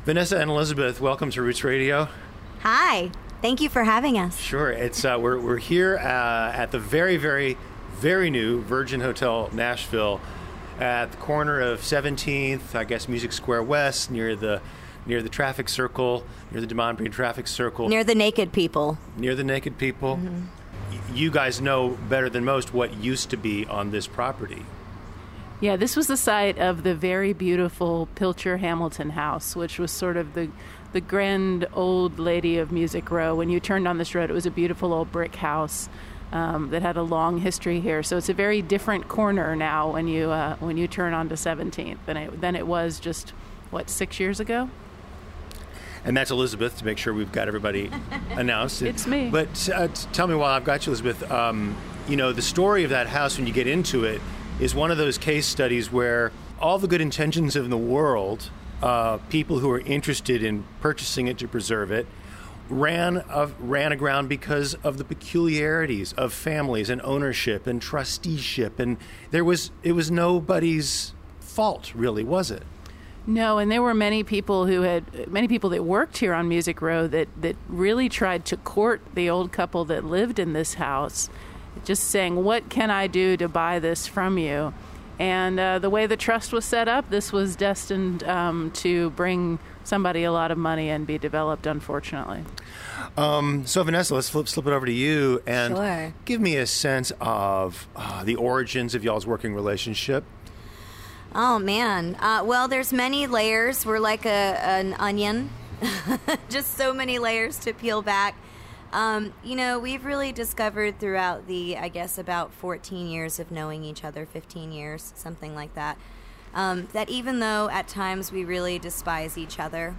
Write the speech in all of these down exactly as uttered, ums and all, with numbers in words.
Vanessa and Elizabeth, welcome to Roots Radio. Hi. Thank you for having us. Sure. It's uh, we're we're here uh, at the very, very, very new Virgin Hotel Nashville, at the corner of seventeenth, I guess Music Square West, near the near the traffic circle, near the Demond traffic circle, near the naked people. Near the naked people. Mm-hmm. Y- you guys know better than most what used to be on this property. Yeah, this was the site of the very beautiful Pilcher Hamilton House, which was sort of the the grand old lady of Music Row. When you turned on this road, it was a beautiful old brick house um, that had a long history here. So it's a very different corner now when you uh, when you turn onto seventeenth than it than it was just what six years ago. And that's Elizabeth, to make sure we've got everybody announced. It's me. But uh, tell me, while I've got you, Elizabeth, um, you know, the story of that house when you get into it is one of those case studies where all the good intentions in the world, uh, people who are interested in purchasing it to preserve it, ran of, ran aground because of the peculiarities of families and ownership and trusteeship, and there was it was nobody's fault, really, was it? No, and there were many people who had many people that worked here on Music Row that that really tried to court the old couple that lived in this house, just saying, "What can I do to buy this from you?" And uh, the way the trust was set up, this was destined um, to bring somebody a lot of money and be developed, unfortunately. Um, so, Vanessa, let's flip, slip it over to you and Sure. give me a sense of uh, the origins of y'all's working relationship. Oh, man. Uh, well, there's many layers. We're like a, an onion. Just so many layers to peel back. Um, you know, we've really discovered throughout the, I guess, about fourteen years of knowing each other, fifteen years, something like that, um, that even though at times we really despise each other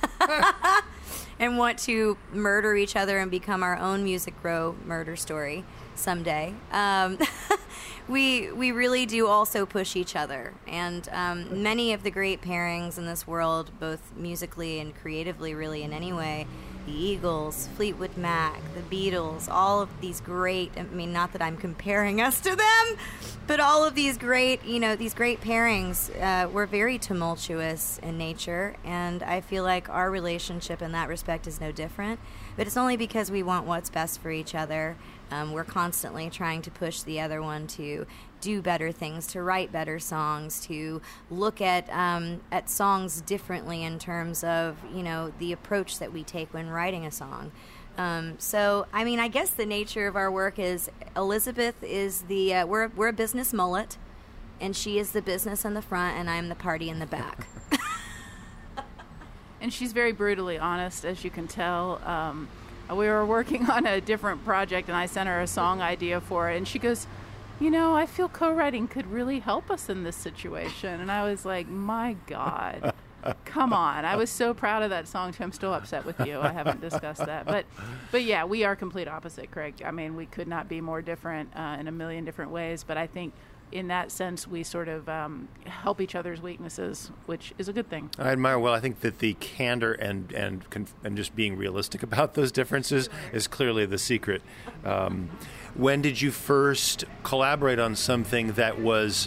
and want to murder each other and become our own Music Row murder story someday, um, we we really do also push each other. And um, many of the great pairings in this world, both musically and creatively, really in any way, the Eagles, Fleetwood Mac, the Beatles, all of these great, I mean, not that I'm comparing us to them, but all of these great, you know, these great pairings uh, were very tumultuous in nature, and I feel like our relationship in that respect is no different, but it's only because we want what's best for each other. Um, we're constantly trying to push the other one to do better things, to write better songs, to look at um, at songs differently in terms of, you know, the approach that we take when writing a song. Um, so, I mean, I guess the nature of our work is Elizabeth is the, uh, we're, we're a business mullet, and she is the business in the front, and I'm the party in the back. And she's very brutally honest, as you can tell. Um, we were working on a different project, and I sent her a song idea for it, and she goes, you know, I feel co-writing could really help us in this situation. And I was like, my God, come on. I was so proud of that song, too. I'm still upset with you. I haven't discussed that. But, but yeah, we are complete opposite, Craig. I mean, we could not be more different uh, in a million different ways. But I think in that sense, we sort of um, help each other's weaknesses, which is a good thing. I admire, well, I think that the candor and and conf- and just being realistic about those differences is clearly the secret. Um, when did you first collaborate on something that was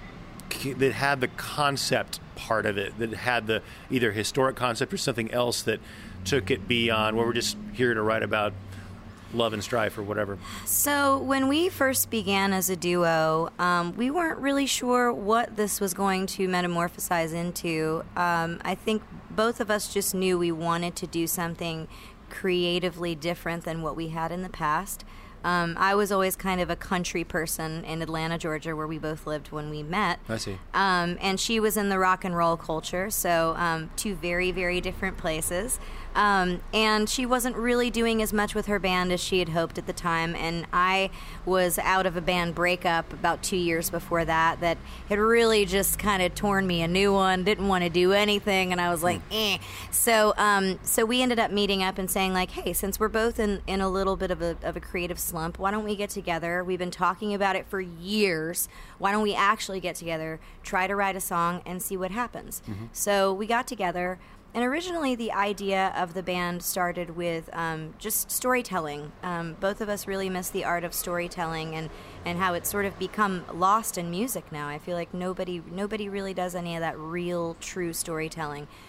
that had the concept part of it, that had the either historic concept or something else that took it beyond, where we're just here to write about love and strife or whatever? So when we first began as a duo, um, we weren't really sure what this was going to metamorphosize into. Um, I think both of us just knew we wanted to do something creatively different than what we had in the past. Um, I was always kind of a country person in Atlanta, Georgia, where we both lived when we met. I see. Um, and she was in the rock and roll culture, so um, two very, very different places. Um, and she wasn't really doing as much with her band as she had hoped at the time. And I was out of a band breakup about two years before that that had really just kind of torn me a new one, didn't want to do anything, and I was like, eh. So um, so we ended up meeting up and saying, like, hey, since we're both in, in a little bit of a, of a creative slump, why don't we get together? We've been talking about it for years. Why don't we actually get together, try to write a song, and see what happens? Mm-hmm. So we got together. And originally, the idea of the band started with um, just storytelling. Um, both of us really miss the art of storytelling, and, and how it's sort of become lost in music now. I feel like nobody nobody really does any of that real, true storytelling.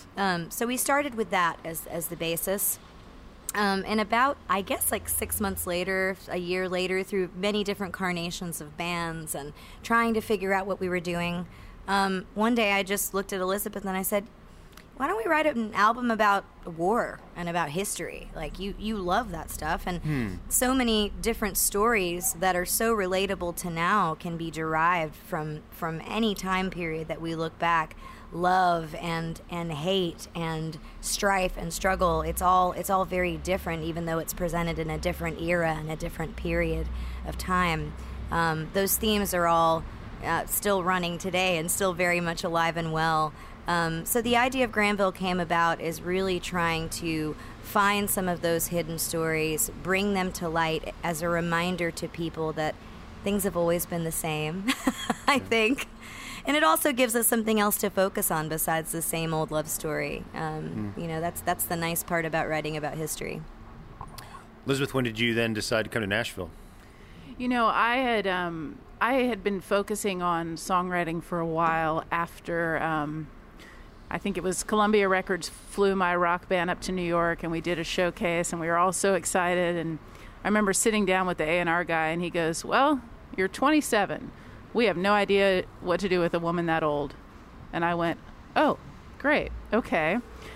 Um, so we started with that as as the basis. Um, and about, I guess, like six months later, a year later, through many different carnations of bands and trying to figure out what we were doing, um, one day I just looked at Elizabeth and I said, why don't we write an album about war and about history? Like, you, you love that stuff. And Hmm. so many different stories that are so relatable to now can be derived from, from any time period that we look back. Love and and hate and strife and struggle, it's all it's all very different, even though it's presented in a different era and a different period of time. Um, those themes are all uh, still running today and still very much alive and well. Um, so the idea of Granville came about is really trying to find some of those hidden stories, bring them to light as a reminder to people that things have always been the same, I think. And it also gives us something else to focus on besides the same old love story. Um, mm. You know, that's that's the nice part about writing about history. Elizabeth, when did you then decide to come to Nashville? You know, I had um, I had been focusing on songwriting for a while after, um, I think it was Columbia Records flew my rock band up to New York, and we did a showcase, and we were all so excited. And I remember sitting down with the A and R guy, and he goes, well, you're twenty-seven. We have no idea what to do with a woman that old. And I went, oh, great. Okay.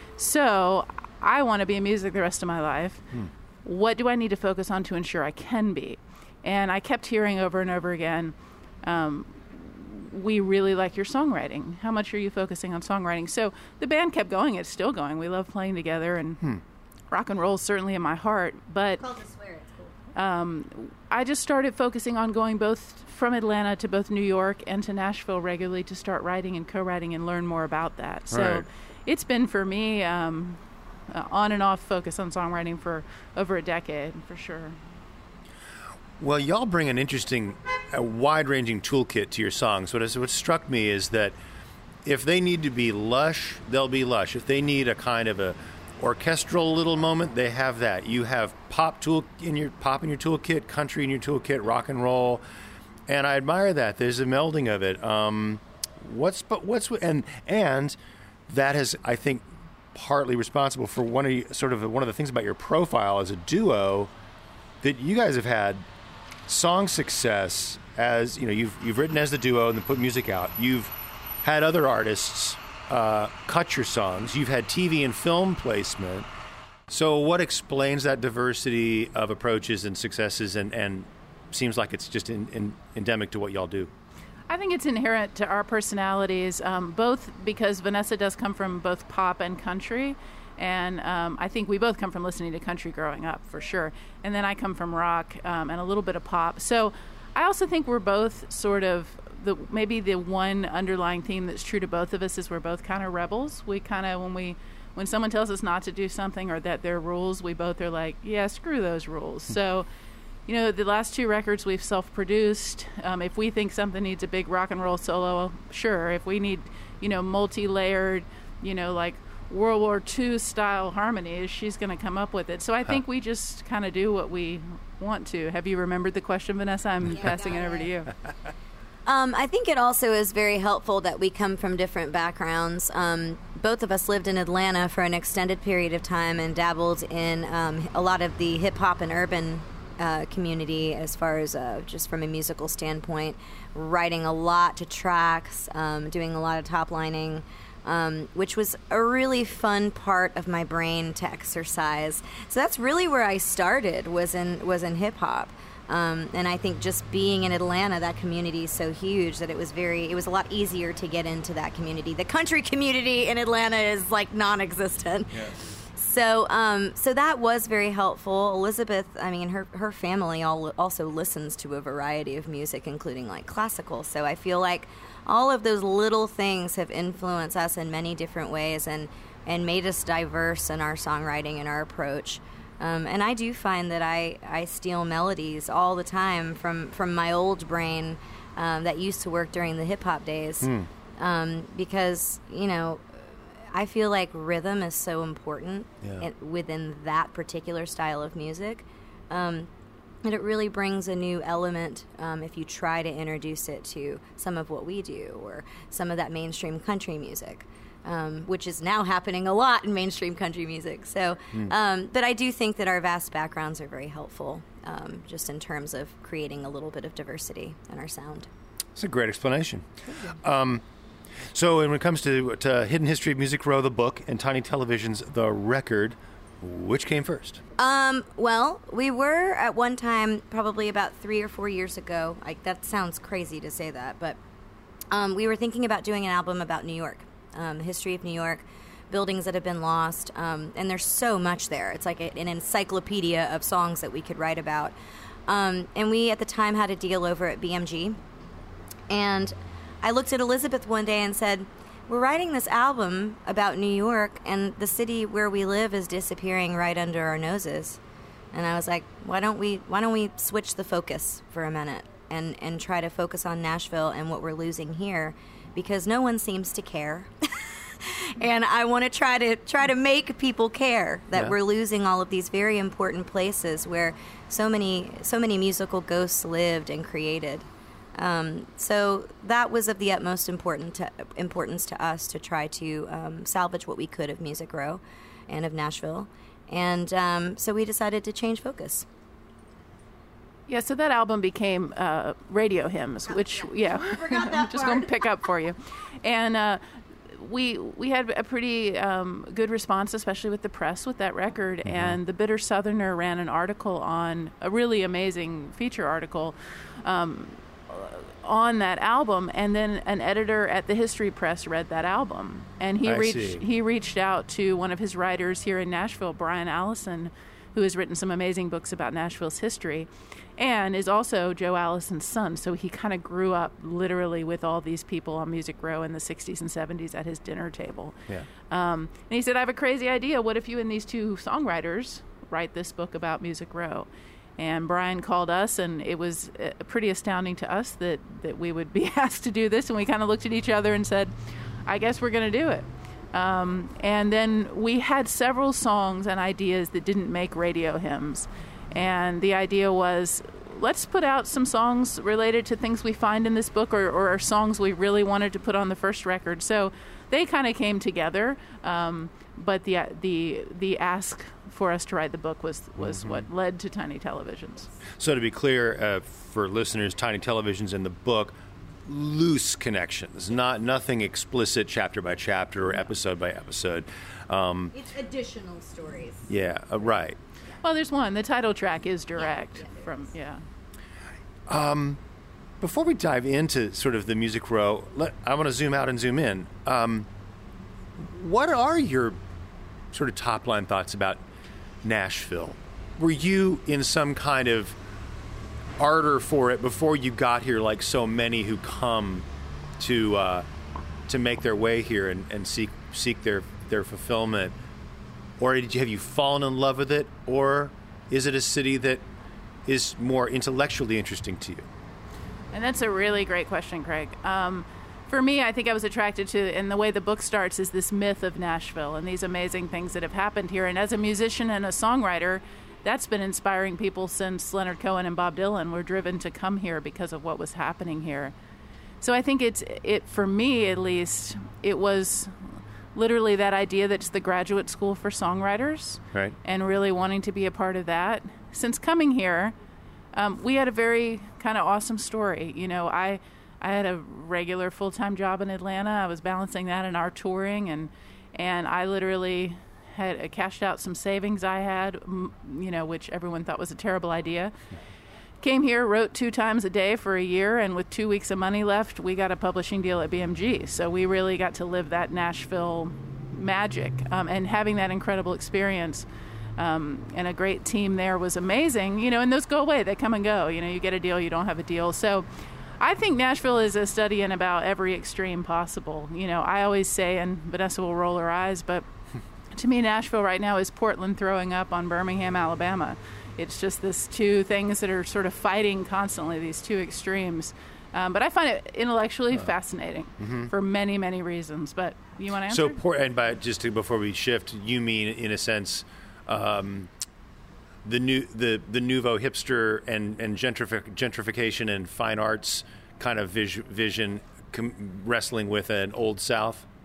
So I want to be in music the rest of my life. Hmm. What do I need to focus on to ensure I can be? And I kept hearing over and over again, um, we really like your songwriting. How much are you focusing on songwriting? So the band kept going. It's still going. We love playing together, and hmm. rock and roll is certainly in my heart. But Call to swear, it's cool. Um, I just started focusing on going both from Atlanta to both New York and to Nashville regularly to start writing and co-writing and learn more about that. So right. It's been for me um, uh, on and off focus on songwriting for over a decade, for sure. Well, y'all bring an interesting, a wide-ranging toolkit to your songs. What, is, what struck me is that if they need to be lush, they'll be lush. If they need a kind of a orchestral little moment, they have that. You have pop tool in your pop in your toolkit, country in your toolkit, rock and roll, and I admire that. There's a melding of it. Um, what's but what's and and that has, I think, partly responsible for one of you, sort of one of the things about your profile as a duo, that you guys have had song success as, you know, you've you've written as the duo and then put music out. You've had other artists uh, cut your songs. You've had T V and film placement. So what explains that diversity of approaches and successes, and, and seems like it's just in, in, endemic to what y'all do? I think it's inherent to our personalities, um, both because Vanessa does come from both pop and country. And um, I think we both come from listening to country growing up, for sure. And then I come from rock um, and a little bit of pop. So I also think we're both sort of, the maybe the one underlying theme that's true to both of us is we're both kind of rebels. We kind of, when we, when someone tells us not to do something or that there are rules, we both are like, yeah, screw those rules. So, you know, the last two records we've self-produced. Um, if we think something needs a big rock and roll solo, sure. If we need, you know, multi-layered, you know, like World War Two style harmonies, she's going to come up with it. So I think huh. we just kind of do what we want to. Have you remembered the question, Vanessa? I'm yeah, passing it over to you. Um, I think it also is very helpful that we come from different backgrounds. Um, both of us lived in Atlanta for an extended period of time and dabbled in um, a lot of the hip-hop and urban uh, community as far as uh, just from a musical standpoint, writing a lot to tracks, um, doing a lot of top-lining, um, which was a really fun part of my brain to exercise. So that's really where I started, was in was in hip-hop. Um, and I think just being in Atlanta, that community is so huge that it was very, it was a lot easier to get into that community. The country community in Atlanta is like non-existent. Yeah. So, um, so that was very helpful. Elizabeth, I mean, her her family all, also listens to a variety of music, including like classical. So I feel like all of those little things have influenced us in many different ways and and made us diverse in our songwriting and our approach. Um, and I do find that I, I steal melodies all the time from, from my old brain um, that used to work during the hip-hop days. Mm. Um, because, you know, I feel like rhythm is so important yeah. in, within that particular style of music. Um, and it really brings a new element um, if you try to introduce it to some of what we do or some of that mainstream country music. um, which is now happening a lot in mainstream country music. So, mm. um, but I do think that our vast backgrounds are very helpful, um, just in terms of creating a little bit of diversity in our sound. That's a great explanation. Um, so when it comes to, to Hidden History of Music Row, the book, and Tiny Television's The Record, which came first? Um, well, we were at one time, probably about three or four years ago. Like, that sounds crazy to say that, but um, we were thinking about doing an album about New York, um, the history of New York, buildings that have been lost, um, and there's so much there. It's like a, an encyclopedia of songs that we could write about. Um, and we, at the time, had a deal over at B M G. And I looked at Elizabeth one day and said, we're writing this album about New York, and the city where we live is disappearing right under our noses. And I was like, why don't we why don't we switch the focus for a minute and, and try to focus on Nashville and what we're losing here, because no one seems to care. And I want to try to try to make people care that yeah. we're losing all of these very important places where so many so many musical ghosts lived and created. Um, so that was of the utmost important to, importance to us to try to um, salvage what we could of Music Row and of Nashville. And um, so we decided to change focus. Yeah, so that album became uh, Radio Hymns, which, yeah, I'm just going to pick up for you. And uh, we we had a pretty um, good response, especially with the press, with that record. Mm-hmm. And the Bitter Southerner ran an article on, a really amazing feature article, um, on that album, and then an editor at the History Press read that album, and he I reached see. he reached out to one of his writers here in Nashville, Brian Allison, who has written some amazing books about Nashville's history, and is also Joe Allison's son. So he kind of grew up literally with all these people on Music Row in the sixties and seventies at his dinner table. Yeah. Um, and he said, "I have a crazy idea. What if you and these two songwriters write this book about Music Row?" And Brian called us, and it was uh, pretty astounding to us that, that we would be asked to do this. And we kind of looked at each other and said, I guess we're going to do it. Um, and then we had several songs and ideas that didn't make Radio Hymns. And the idea was, let's put out some songs related to things we find in this book, or, or songs we really wanted to put on the first record. So they kind of came together. Um, but the the the ask for us to write the book was, was mm-hmm. what led to Tiny Televisions. So to be clear, uh, for listeners, Tiny Televisions in the book, loose connections, not nothing explicit chapter by chapter or episode by episode. Um, it's additional stories. Yeah, uh, right. Well, there's one. The title track is direct yeah, yeah, from, yeah. Um, before we dive into sort of the Music Row, let, I want to zoom out and zoom in. Um, what are your sort of top-line thoughts about Nashville? Were you in some kind of ardor for it before you got here, like so many who come to uh, to make their way here and, and seek seek their, their fulfillment? Or did you, have you fallen in love with it? Or is it a city that is more intellectually interesting to you? And that's a really great question, Craig. Um, for me, I think I was attracted to, and the way the book starts is this myth of Nashville and these amazing things that have happened here. And as a musician and a songwriter, that's been inspiring people since Leonard Cohen and Bob Dylan were driven to come here because of what was happening here. So I think it's, it for me at least, it was literally that idea that it's the graduate school for songwriters, right? And really wanting to be a part of that. Since coming here, um, we had a very kind of awesome story. You know, I I had a regular full-time job in Atlanta. I was balancing that and our touring, and and I literally had uh, cashed out some savings I had, m- you know, which everyone thought was a terrible idea. Came here, wrote two times a day for a year, and with two weeks of money left, we got a publishing deal at B M G. So we really got to live that Nashville magic, um, and having that incredible experience. Um, and a great team there was amazing, you know, and those go away, they come and go, you know, you get a deal, you don't have a deal. So I think Nashville is a study in about every extreme possible. You know, I always say, and Vanessa will roll her eyes, but to me, Nashville right now is Portland throwing up on Birmingham, Alabama. It's just this two things that are sort of fighting constantly, these two extremes. Um, but I find it intellectually uh, fascinating mm-hmm. for many, many reasons. But you want to answer? So, Port- and by, just to, before we shift, you mean, in a sense, Um, the new the the nouveau hipster and and gentrific, gentrification and fine arts kind of vis- vision com- wrestling with an old South?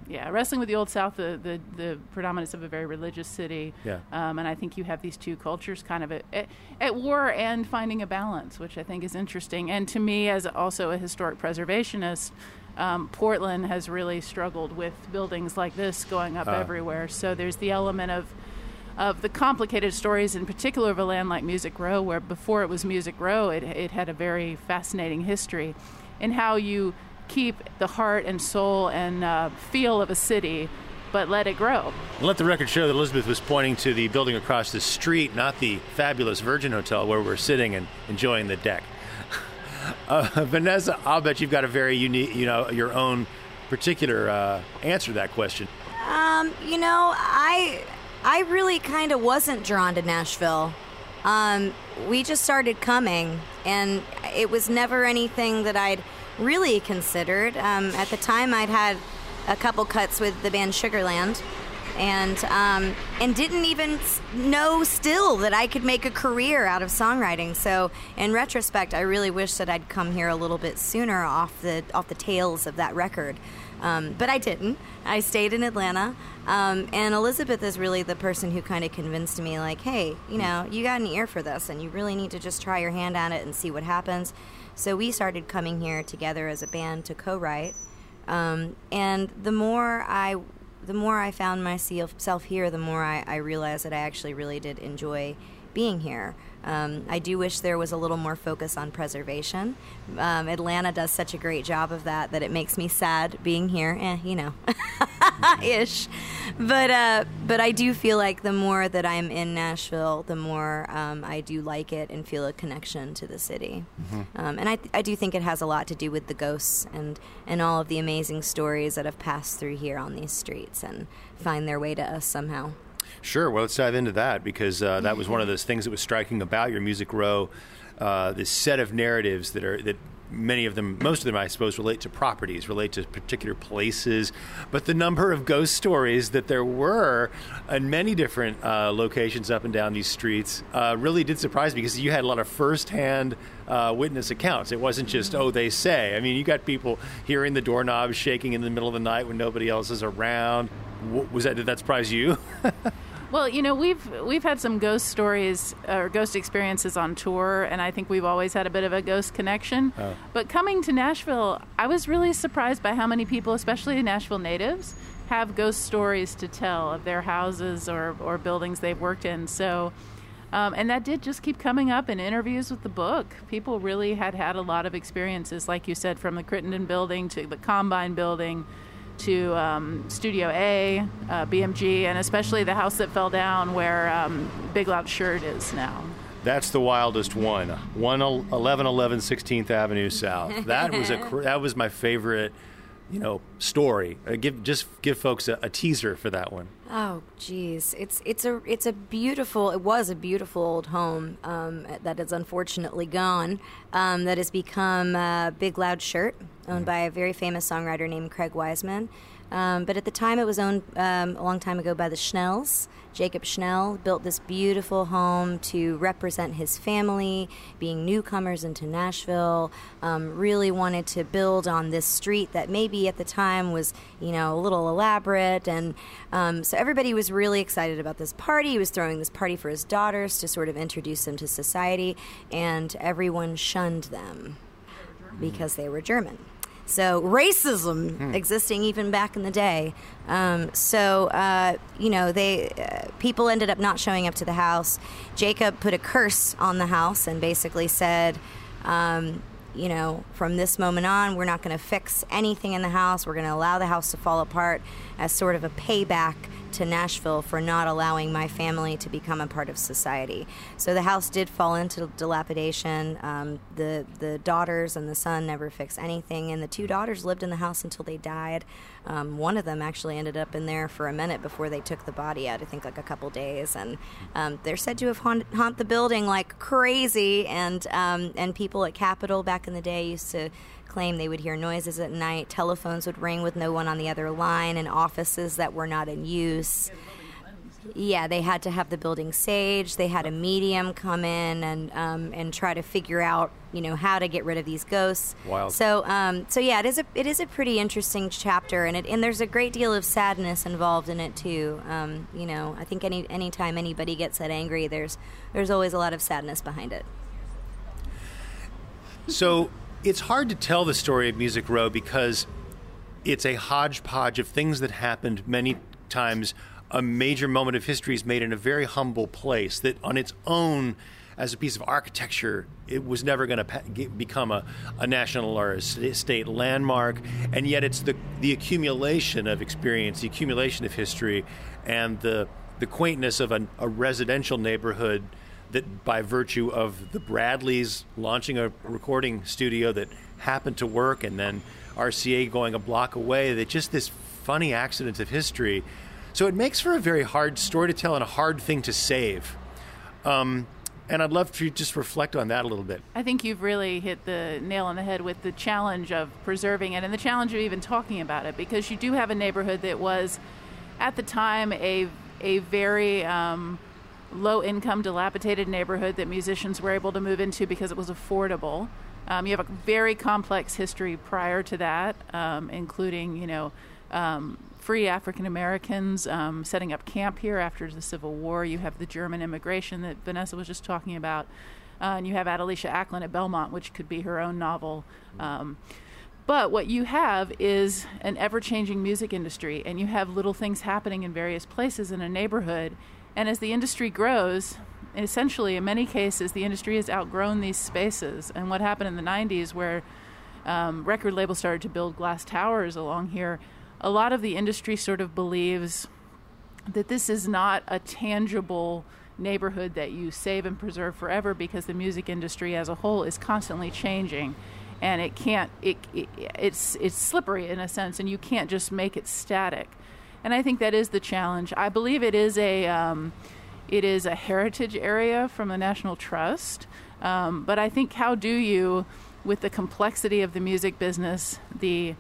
Yeah, wrestling with the Old South, the, the, the predominance of a very religious city. Yeah. Um, and I think you have these two cultures kind of at, at, at war and finding a balance, which I think is interesting. And to me, as also a historic preservationist, um, Portland has really struggled with buildings like this going up uh. everywhere. So there's the element of of the complicated stories, in particular of a land like Music Row, where before it was Music Row, it, it had a very fascinating history, and how you keep the heart and soul and uh, feel of a city, but let it grow. Let the record show that Elizabeth was pointing to the building across the street, not the fabulous Virgin Hotel where we're sitting and enjoying the deck. uh, Vanessa, I'll bet you've got a very unique, you know, your own particular uh, answer to that question. Um, you know, I I really kind of wasn't drawn to Nashville. Um, we just started coming, and it was never anything that I'd really considered. Um, at the time, I'd had a couple cuts with the band Sugarland, and um, and didn't even know still that I could make a career out of songwriting. So, in retrospect, I really wish that I'd come here a little bit sooner off the off the tails of that record. Um, but I didn't. I stayed in Atlanta, um, and Elizabeth is really the person who kind of convinced me, like, hey, you know, you got an ear for this, and you really need to just try your hand at it and see what happens. So we started coming here together as a band to co-write, um, and the more I, the more I found myself here, the more I, I realized that I actually really did enjoy being here. Um, I do wish there was a little more focus on preservation. Um, Atlanta does such a great job of that that it makes me sad being here. Eh, you know, ish. But uh, but I do feel like the more that I'm in Nashville, the more um, I do like it and feel a connection to the city. Mm-hmm. Um, and I I do think it has a lot to do with the ghosts and, and all of the amazing stories that have passed through here on these streets and find their way to us somehow. Sure. Well, let's dive into that, because uh, that was one of those things that was striking about your Music Row, uh, this set of narratives that are that many of them, most of them, I suppose, relate to properties, relate to particular places, but the number of ghost stories that there were in many different uh, locations up and down these streets uh, really did surprise me, because you had a lot of firsthand uh, witness accounts. It wasn't just, oh, they say. I mean, you got people hearing the doorknobs shaking in the middle of the night when nobody else is around. Was that, did that surprise you? Well, you know, we've we've had some ghost stories or ghost experiences on tour, and I think we've always had a bit of a ghost connection. Oh. But coming to Nashville, I was really surprised by how many people, especially Nashville natives, have ghost stories to tell of their houses or, or buildings they've worked in. So, um, and that did just keep coming up in interviews with the book. People really had had a lot of experiences, like you said, from the Crittenden building to the Combine building, to um, Studio A, uh, B M G, and especially the house that fell down where um, Big Loud Shirt is now. That's the wildest one. one eleven eleven sixteenth Avenue South. That was a that was my favorite, you know, story. Uh, give just give folks a, a teaser for that one. Oh, geez, it's it's a it's a beautiful. It was a beautiful old home um, that is unfortunately gone. Um, that has become uh, Big Loud Shirt, owned mm. by a very famous songwriter named Craig Wiseman. Um, but at the time, it was owned um, a long time ago by the Schnells. Jacob Schnell built this beautiful home to represent his family, being newcomers into Nashville, um, really wanted to build on this street that maybe at the time was, you know, a little elaborate. And um, so everybody was really excited about this party. He was throwing this party for his daughters to sort of introduce them to society, and everyone shunned them because they were German. So racism hmm. existing even back in the day. Um, so, uh, you know, they uh, people ended up not showing up to the house. Jacob put a curse on the house and basically said, um, you know, from this moment on, we're not going to fix anything in the house. We're going to allow the house to fall apart as sort of a payback to Nashville for not allowing my family to become a part of society. So the house did fall into dilapidation. Um, the the daughters and the son never fixed anything, and the two daughters lived in the house until they died. Um, one of them actually ended up in there for a minute before they took the body out, I think like a couple days, and um, they're said to have haunt, haunt the building like crazy, and um, and people at Capitol back in the day used to claim they would hear noises at night. Telephones would ring with no one on the other line, and offices that were not in use. Yeah, they had to have the building saged. They had a medium come in and um, and try to figure out, you know, how to get rid of these ghosts. Wild. So, um, so yeah, it is a it is a pretty interesting chapter, and it and there's a great deal of sadness involved in it too. Um, you know, I think any anytime anybody gets that angry, there's there's always a lot of sadness behind it. So it's hard to tell the story of Music Row because it's a hodgepodge of things that happened many times. A major moment of history is made in a very humble place that on its own, as a piece of architecture, it was never going to pa- become a, a national or a state landmark. And yet it's the, the accumulation of experience, the accumulation of history, and the, the quaintness of an, a residential neighborhood that by virtue of the Bradleys launching a recording studio that happened to work, and then R C A going a block away, that just this funny accident of history. So it makes for a very hard story to tell and a hard thing to save. Um, and I'd love to just reflect on that a little bit. I think you've really hit the nail on the head with the challenge of preserving it and the challenge of even talking about it, because you do have a neighborhood that was, at the time, a a very um, low-income, dilapidated neighborhood that musicians were able to move into because it was affordable. Um, you have a very complex history prior to that, um, including, you know, um, free African Americans um, setting up camp here after the Civil War. You have the German immigration that Vanessa was just talking about. Uh, and you have Adelicia Ackland at Belmont, which could be her own novel. Um, but what you have is an ever-changing music industry, and you have little things happening in various places in a neighborhood. And as the industry grows, essentially, in many cases, the industry has outgrown these spaces. And what happened in the nineties, where um, record labels started to build glass towers along here, a lot of the industry sort of believes that this is not a tangible neighborhood that you save and preserve forever, because the music industry as a whole is constantly changing, and it can't it, it it's it's slippery in a sense, and you can't just make it static. And I think that is the challenge. I believe it is a um, it is a heritage area from the National Trust, um, but I think how do you, with the complexity of the music business, the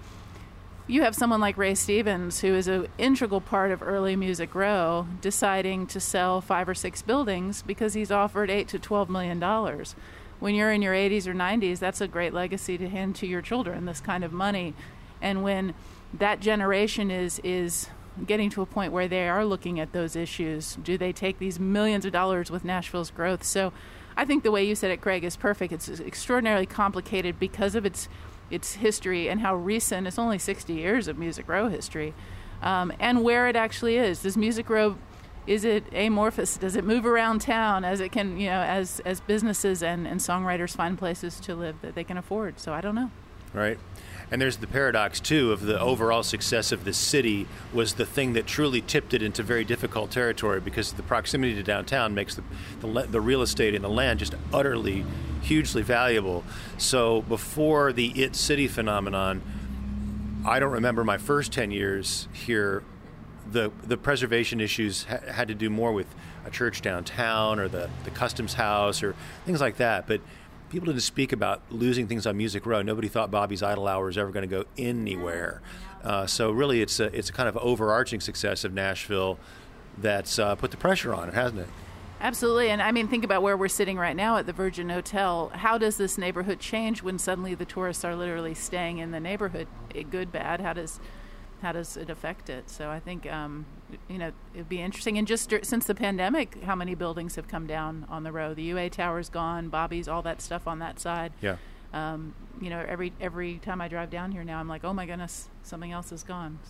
you have someone like Ray Stevens, who is an integral part of early Music Row, deciding to sell five or six buildings because he's offered eight to twelve million dollars. When you're in your eighties or nineties, that's a great legacy to hand to your children, this kind of money. And when that generation is is getting to a point where they are looking at those issues, do they take these millions of dollars with Nashville's growth? So I think the way you said it, Craig, is perfect. It's extraordinarily complicated because of its its history and how recent. It's only sixty years of Music Row history, um, and where it actually is. Does Music Row, is it amorphous? Does it move around town as it can, you know, as as businesses and, and songwriters find places to live that they can afford? So I don't know. Right. And there's the paradox, too, of the overall success of the city was the thing that truly tipped it into very difficult territory, because the proximity to downtown makes the the, the real estate and the land just utterly, hugely valuable. So before the It City phenomenon, I don't remember my first ten years here. The the preservation issues ha- had to do more with a church downtown or the, the customs house or things like that. But people didn't speak about losing things on Music Row. Nobody thought Bobby's Idle Hour was ever going to go anywhere. Uh, so really, it's a it's a kind of overarching success of Nashville that's uh, put the pressure on it, hasn't it? Absolutely. And I mean, think about where we're sitting right now at the Virgin Hotel. How does this neighborhood change when suddenly the tourists are literally staying in the neighborhood? Good, bad? How does how does it affect it? So I think, um, you know, it'd be interesting. And just since the pandemic, how many buildings have come down on the row? The U A Tower's gone, Bobby's, all that stuff on that side. Yeah. Um, you know, every every time I drive down here now, I'm like, oh my goodness, something else is gone.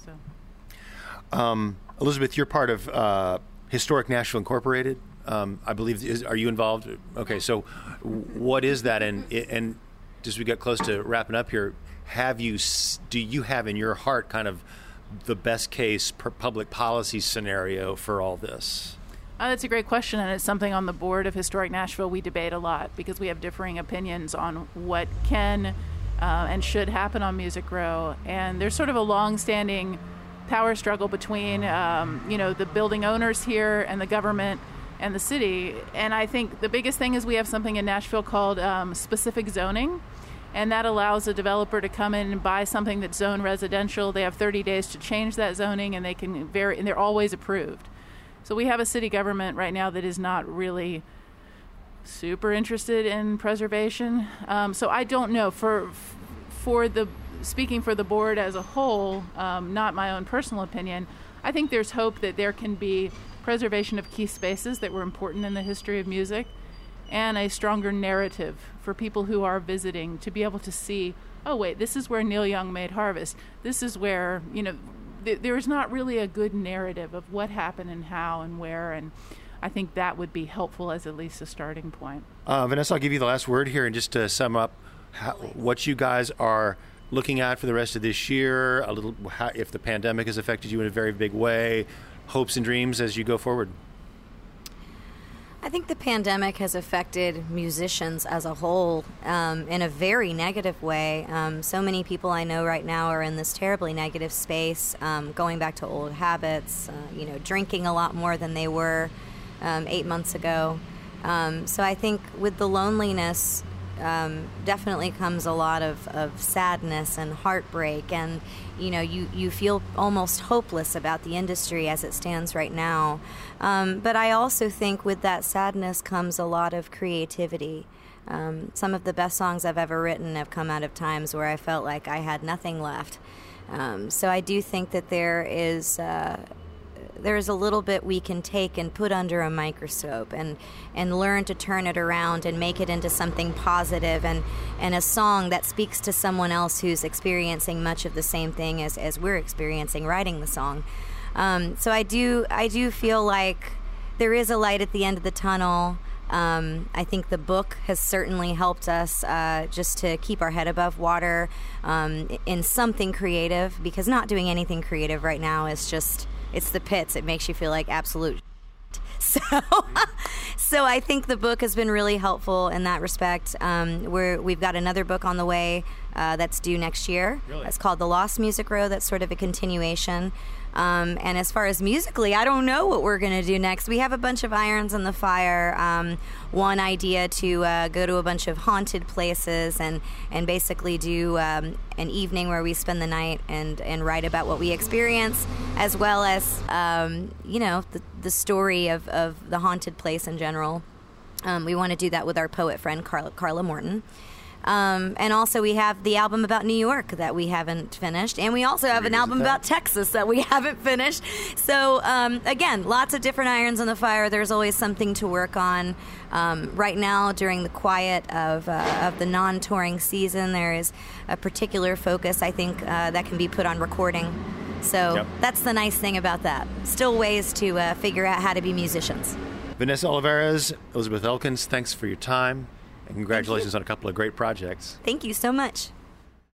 So, um, Elizabeth, you're part of uh, Historic Nashville Incorporated. Um, I believe. Is, are you involved? Okay, so what is that? And and as we get close to wrapping up here, have you do you have in your heart kind of the best case per public policy scenario for all this? Uh, that's a great question, and it's something on the board of Historic Nashville we debate a lot, because we have differing opinions on what can uh, and should happen on Music Row. And there's sort of a long-standing power struggle between, um, you know, the building owners here and the government and the city. And I think the biggest thing is we have something in Nashville called um, specific zoning. And that allows a developer to come in and buy something that's zoned residential. They have thirty days to change that zoning, and they can vary, and they're always approved. So we have a city government right now that is not really super interested in preservation. Um, so I don't know. For for the speaking for the board as a whole, um, not my own personal opinion, I think there's hope that there can be preservation of key spaces that were important in the history of music, and a stronger narrative for people who are visiting to be able to see, oh wait, this is where Neil Young made Harvest. This is where, you know, th- there's not really a good narrative of what happened and how and where, and I think that would be helpful as at least a starting point. Uh, Vanessa, I'll give you the last word here, and just to sum up how, what you guys are looking at for the rest of this year, a little how, if the pandemic has affected you in a very big way, hopes and dreams as you go forward. I think the pandemic has affected musicians as a whole um, in a very negative way. Um, so many people I know right now are in this terribly negative space, um, going back to old habits, uh, you know, drinking a lot more than they were um, eight months ago. Um, so I think with the loneliness, Um, definitely comes a lot of, of sadness and heartbreak, and you know you, you feel almost hopeless about the industry as it stands right now. Um, but I also think with that sadness comes a lot of creativity. Um, some of the best songs I've ever written have come out of times where I felt like I had nothing left. Um, so I do think that there is uh, there's a little bit we can take and put under a microscope and, and learn to turn it around and make it into something positive and, and a song that speaks to someone else who's experiencing much of the same thing as, as we're experiencing writing the song. Um, so I do I do feel like there is a light at the end of the tunnel. Um, I think the book has certainly helped us uh, just to keep our head above water um, in something creative, because not doing anything creative right now is just... it's the pits. It makes you feel like absolute so so I think the book has been really helpful in that respect. Um, we're, we've got another book on the way uh, that's due next year. Really? It's called The Lost Music Road. That's sort of a continuation. Um, and as far as musically, I don't know what we're going to do next. We have a bunch of irons in the fire. Um, one idea to uh, go to a bunch of haunted places and, and basically do um, an evening where we spend the night and, and write about what we experience, as well as, um, you know, the, the story of, of the haunted place in general. Um, we want to do that with our poet friend, Carla, Carla Morton. Um, and also we have the album about New York that we haven't finished. And we also have an album that. about Texas that we haven't finished. So, um, again, lots of different irons in the fire. There's always something to work on. Um, right now, during the quiet of, uh, of the non-touring season, there is a particular focus, I think, uh, that can be put on recording. So Yep. that's the nice thing about that. Still ways to uh, figure out how to be musicians. Vanessa Olivares, Elizabeth Elkins, thanks for your time, and congratulations on a couple of great projects. Thank you so much.